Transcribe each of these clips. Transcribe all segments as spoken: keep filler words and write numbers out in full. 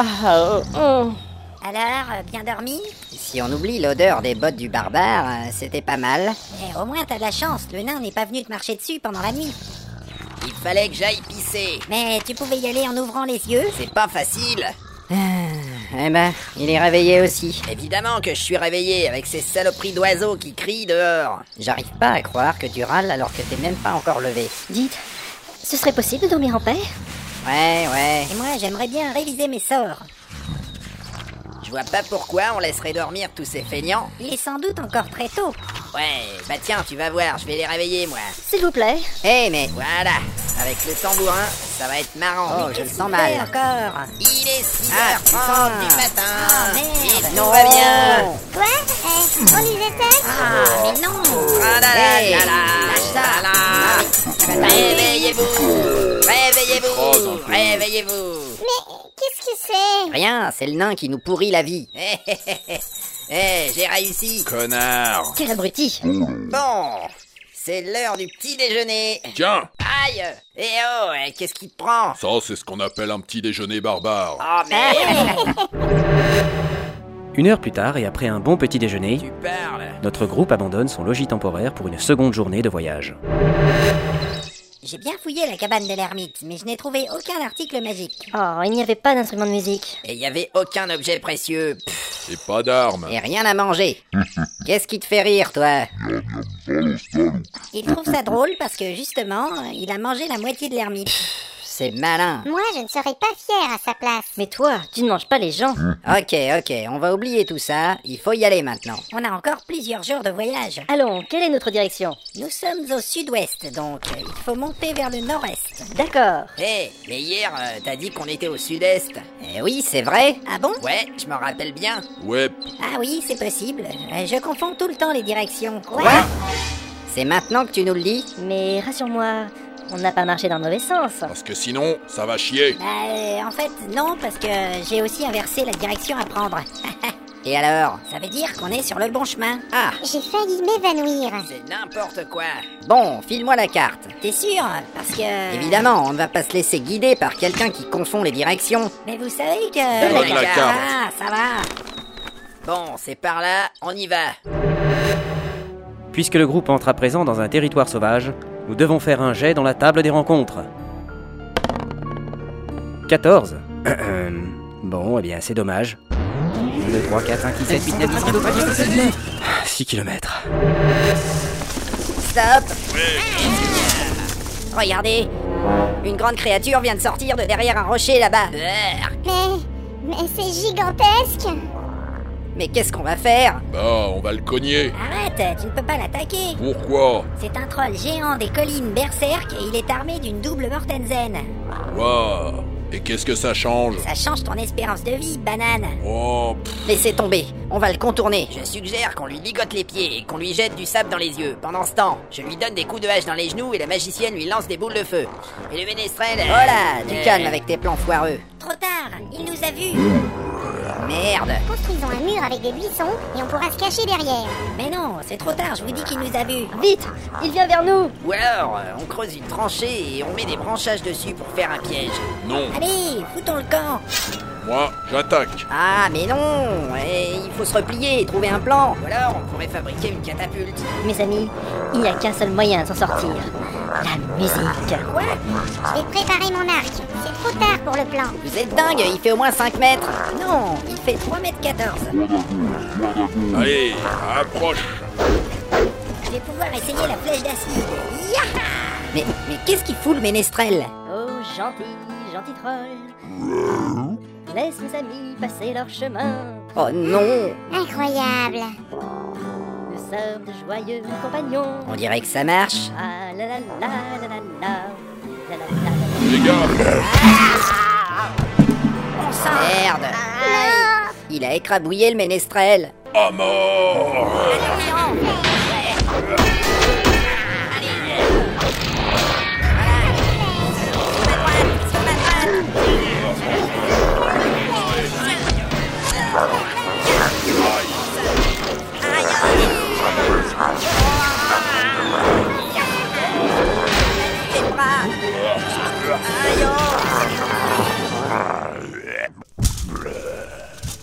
oh, oh. Alors, bien dormi? Si on oublie l'odeur des bottes du barbare, euh, c'était pas mal. Eh, au moins t'as de la chance, le nain n'est pas venu te marcher dessus pendant la nuit. Il fallait que j'aille pisser. Mais tu pouvais y aller en ouvrant les yeux? C'est pas facile. Eh ben, il est réveillé aussi. Évidemment que je suis réveillé avec ces saloperies d'oiseaux qui crient dehors. J'arrive pas à croire que tu râles alors que t'es même pas encore levé. Dites, ce serait possible de dormir en paix? Ouais, ouais. Et moi, j'aimerais bien réviser mes sorts. Je vois pas pourquoi on laisserait dormir tous ces feignants. Il est sans doute encore très tôt. Ouais, bah tiens, tu vas voir, je vais les réveiller, moi. S'il vous plaît. Eh, mais... Voilà, avec le tambourin, ça va être marrant. Oh, je le Qu'est-ce sens qu'il fait mal. encore? Il est six Ah, heures trente putain. du matin. Ah, merde. Et tout va bien. Quoi euh, On nous attaque? Ah, mais non. Ah là là Hey, là là lâche là ça. là. Réveillez-vous. Trop Réveillez-vous. un peu. Réveillez-vous. Mais qu'est-ce que c'est? Rien, c'est le nain qui nous pourrit la vie. Eh, eh, eh, eh. Eh, j'ai réussi. Connard. Quel abruti. Bon, c'est l'heure du petit déjeuner. Tiens, Aïe. Eh oh, eh, qu'est-ce qui te prend? ça c'est ce qu'on appelle un petit déjeuner barbare. Oh merde. Une heure plus tard, et après un bon petit déjeuner, Tu parles. notre groupe abandonne son logis temporaire pour une seconde journée de voyage. J'ai bien fouillé la cabane de l'ermite, mais je n'ai trouvé aucun article magique. Oh, il n'y avait pas d'instrument de musique. Et il y avait aucun objet précieux. Pff, Et pas d'armes. Et rien à manger. Qu'est-ce qui te fait rire, toi? Il trouve ça drôle parce que, justement, il a mangé la moitié de l'ermite. C'est malin. Moi, je ne serais pas fière à sa place. Mais toi, tu ne manges pas les gens. Ok, ok, on va oublier tout ça. Il faut y aller maintenant. On a encore plusieurs jours de voyage. Allons, quelle est notre direction? Nous sommes au sud-ouest, donc euh, il faut monter vers le nord-est. D'accord. Eh, mais hier, euh, t'as dit qu'on était au sud-est. Eh oui, c'est vrai. Ah bon? Ouais, je m'en rappelle bien. Ouais, Ah oui, c'est possible. Euh, Je confonds tout le temps les directions. Quoi? C'est maintenant que tu nous le dis? Mais rassure-moi, on n'a pas marché dans le mauvais sens. parce que sinon, ça va chier. Bah, euh, en fait, non, parce que j'ai aussi inversé la direction à prendre. Et alors? Ça veut dire qu'on est sur le bon chemin. Ah, J'ai failli m'évanouir. C'est n'importe quoi. bon, file-moi la carte. T'es sûr? Parce que... Évidemment, on ne va pas se laisser guider par quelqu'un qui confond les directions. Mais vous savez que... Donne la carte. Ah, ça va. Bon, c'est par là, on y va. Puisque le groupe entre à présent dans un territoire sauvage, nous devons faire un jet dans la table des rencontres. quatorze. Bon, eh bien, c'est dommage. un, deux, trois, quatre, cinq, six, sept, huit, neuf, dix, six kilomètres. Stop! Regardez! Une grande créature vient de sortir de derrière un rocher là-bas. Brrr. Mais... Mais c'est gigantesque. Mais qu'est-ce qu'on va faire? Bah, on va le cogner. Arrête, tu ne peux pas l'attaquer. Pourquoi? C'est un troll géant des collines berserk et il est armé d'une double Mortensen. Waouh. Et qu'est-ce que ça change? Ça change ton espérance de vie, banane. Oh, pff, Laissez tomber, on va le contourner. Je suggère qu'on lui ligote les pieds et qu'on lui jette du sable dans les yeux. Pendant ce temps, je lui donne des coups de hache dans les genoux et la magicienne lui lance des boules de feu. Et le ménestrel... euh, Voilà, du euh, calme avec tes plans foireux. Trop tard, il nous a vus. Merde! Construisons un mur avec des buissons et on pourra se cacher derrière. Mais non, c'est trop tard, je vous dis qu'il nous a vus. Vite, il vient vers nous. Ou alors, euh, on creuse une tranchée et on met des branchages dessus pour faire un piège. non. Allez, foutons le camp. Moi, j'attaque. Ah, mais non! Eh, il faut se replier et trouver un plan. Ou alors, on pourrait fabriquer une catapulte. Mes amis, il n'y a qu'un seul moyen de s'en sortir. La musique. Quoi? Je vais préparer mon arc. C'est trop tard pour le plan. Vous êtes dingue, il fait au moins cinq mètres. Non, il fait trois mètres quatorze. Allez, approche. Je vais pouvoir essayer la flèche d'acide. Yaha! Mais, mais qu'est-ce qu'il fout le ménestrel? Oh, gentil, gentil troll. Laisse mes amis passer leur chemin. Oh non! Incroyable. Nous sommes de joyeux compagnons. On dirait que ça marche. Ah la la la la la la. La la la la. Les gars, Merde! Il a écrabouillé le ménestrel. à mort.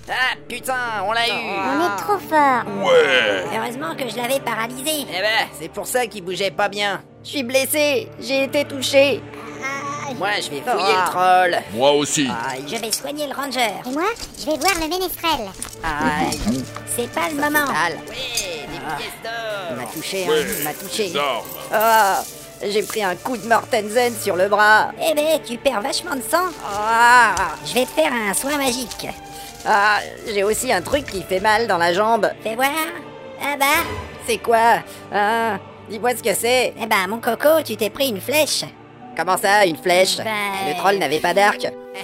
Ah, putain, on l'a eu. On est trop fort. Ouais. Heureusement que je l'avais paralysé. Eh ben, c'est pour ça qu'il bougeait pas bien. Je suis blessé, j'ai été touché. Moi, je vais fouiller le troll. Moi aussi. Aïe, je vais soigner le ranger. Et moi, je vais voir le ménestrel. Aïe, c'est pas le moment. Mal. Ouais, des pièces d'or. Il m'a touché, hein, Ouais. il m'a touché. Des armes. Ah, j'ai pris un coup de Mortensen sur le bras. Eh ben, tu perds vachement de sang. Ah, Je vais te faire un soin magique. ah, j'ai aussi un truc qui fait mal dans la jambe. Fais voir. Ah bah. C'est quoi? Ah, dis-moi ce que c'est. Eh ben, mon coco, tu t'es pris une flèche. Comment ça, une flèche? Bah, Le troll n'avait pas d'arc.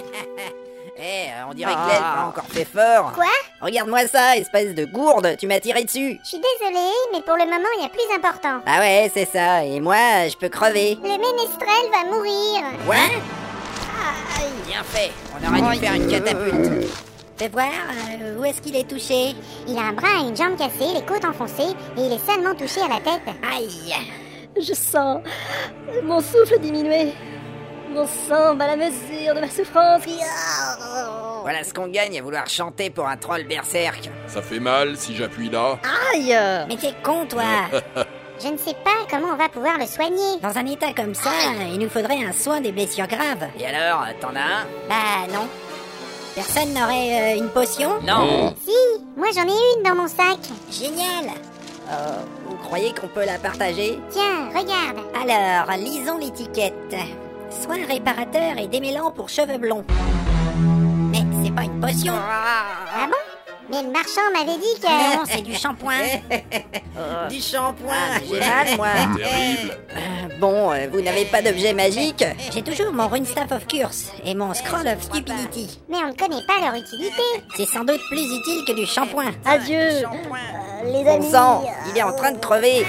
Eh, on dirait que Ah. l'elfe a encore fait fort. Quoi? Regarde-moi ça, espèce de gourde, tu m'as tiré dessus. Je suis désolée, mais pour le moment, il y a plus important. Ah ouais, c'est ça, et moi, je peux crever. Le ménestrel va mourir. Ouais? Bien fait, on aurait dû faire une catapulte. Fais voir, euh, où est-ce qu'il est touché? Il a un bras et une jambe cassée, les côtes enfoncées, et il est seulement touché à la tête. Aïe. Je sens mon souffle diminuer. Mon sang bat la mesure de ma souffrance. Voilà ce qu'on gagne à vouloir chanter pour un troll berserk. Ça fait mal si j'appuie là. Aïe! Mais t'es con, toi. Je ne sais pas comment on va pouvoir le soigner. Dans un état comme ça, il nous faudrait un soin des blessures graves. Et alors, t'en as un? Bah non. Personne n'aurait euh, une potion? Non. Si, moi j'en ai une dans mon sac. Génial. Euh, vous croyez qu'on peut la partager? Tiens, regarde. Alors, lisons l'étiquette. Soin réparateur et démêlant pour cheveux blonds. Mais c'est pas une potion. Ah bon? Mais le marchand m'avait dit que... Non, c'est du shampoing. Du shampoing, j'ai mal, moi. Terrible. Bon, euh, vous n'avez pas d'objet magique? J'ai toujours mon Runestaff of Curse et mon Scroll of Stupidity. Mais on ne connaît pas leur utilité. C'est sans doute plus utile que du shampoing. Adieu! Shampoing. Euh, les Bon amis! sang, il est en train de crever.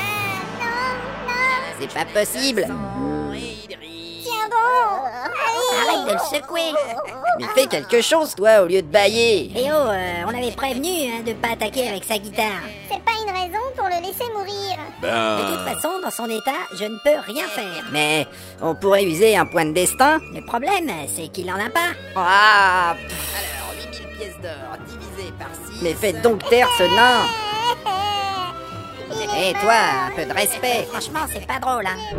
C'est pas possible. Tiens bon. Arrête de le secouer. Mais fais quelque chose, toi, au lieu de bailler. Et oh, euh, on l'avait prévenu hein, de pas attaquer avec sa guitare. C'est pas une raison pour le laisser mourir. De toute Ben. façon, dans son état, je ne peux rien faire. Mais on pourrait user un point de destin. Le problème, c'est qu'il en a pas. Ah, pff, Alors, huit mille pièces d'or divisées par six. mais faites donc taire ce nain. Il est Et toi, un peu de respect. Franchement, c'est pas drôle, hein.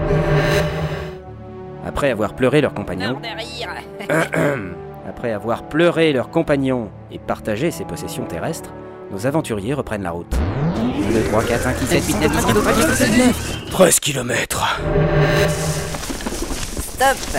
Après avoir pleuré leurs compagnons, Mort de rire. après avoir pleuré leurs compagnons et partagé ses possessions terrestres, nos aventuriers reprennent la route. un, deux, trois, quatre, cinq, six, sept, huit, neuf, dix, onze, treize, quatorze, dix-neuf. treize kilomètres. Stop.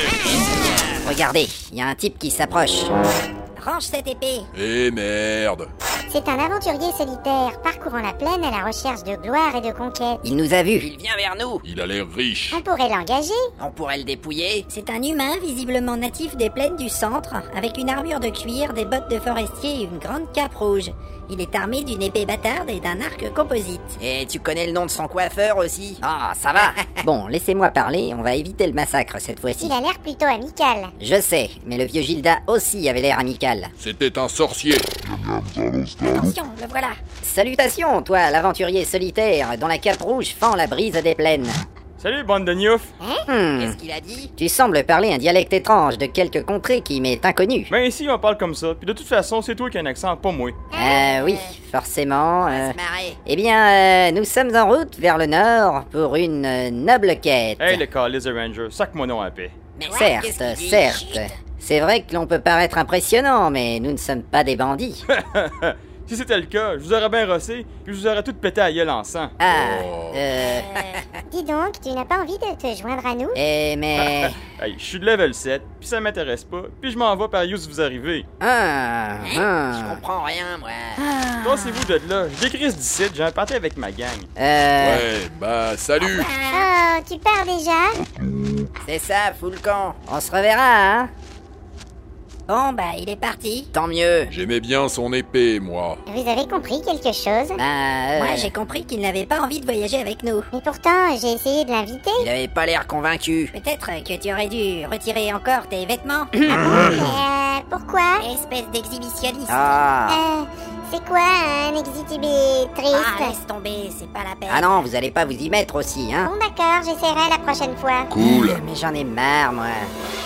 Regardez, il y a un type qui s'approche. Range cette épée. Eh merde. C'est un aventurier solitaire, parcourant la plaine à la recherche de gloire et de conquête. Il nous a vus. Il vient vers nous. Il a l'air riche. On pourrait l'engager. On pourrait le dépouiller. C'est un humain visiblement natif des plaines du centre, avec une armure de cuir, des bottes de forestier et une grande cape rouge. Il est armé d'une épée bâtarde et d'un arc composite. Et tu connais le nom de son coiffeur aussi? Ah, ça va. Bon, laissez-moi parler, on va éviter le massacre cette fois-ci. Il a l'air plutôt amical. Je sais, mais le vieux Gilda aussi avait l'air amical. C'était un sorcier. Attention, le voilà. Salutations, toi, l'aventurier solitaire, dont la cape rouge fend la brise des plaines. Salut, bande de gnouf! Hmm, Qu'est-ce qu'il a dit? tu sembles parler un dialecte étrange de quelque contrée qui m'est inconnu. Ben ici, on parle comme ça, puis de toute façon, c'est toi qui as un accent, pas moi. Euh, oui, forcément. euh, Se marrer. Eh bien, euh, nous sommes en route vers le nord pour une euh, noble quête. Hey, le calice de Ranger, sac-moi non à paix. Mais ouais, qu'est-ce Certes, qu'il dit? certes. C'est vrai que l'on peut paraître impressionnant, mais nous ne sommes pas des bandits. Si c'était le cas, je vous aurais bien rossé, puis je vous aurais tout pété à gueule en sang. Ah, euh... Dis donc, tu n'as pas envie de te joindre à nous? Eh, mais... Hey, je suis de level sept, puis ça m'intéresse pas, puis je m'en vais par où vous arrivez. Ah, Je ah. comprends rien, moi. Passez-vous de là, je décris ce d'ici, j'ai un party avec ma gang. Euh... Ouais, bah salut. Oh, tu pars déjà? C'est ça, fous le camp. On se reverra, hein? Bon, bah, il est parti. Tant mieux. J'aimais bien son épée, moi. Vous avez compris quelque chose? Bah, euh... Moi, j'ai compris qu'il n'avait pas envie de voyager avec nous. Mais pourtant, j'ai essayé de l'inviter. Il avait pas l'air convaincu. Peut-être que tu aurais dû retirer encore tes vêtements. Mais euh, pourquoi? Espèce d'exhibitionniste. Ah. Euh, c'est quoi un exhibit triste? Ah, laisse tomber, c'est pas la peine. Ah non, vous allez pas vous y mettre aussi, hein? Bon d'accord, j'essaierai la prochaine fois. Cool. Mais j'en ai marre, moi.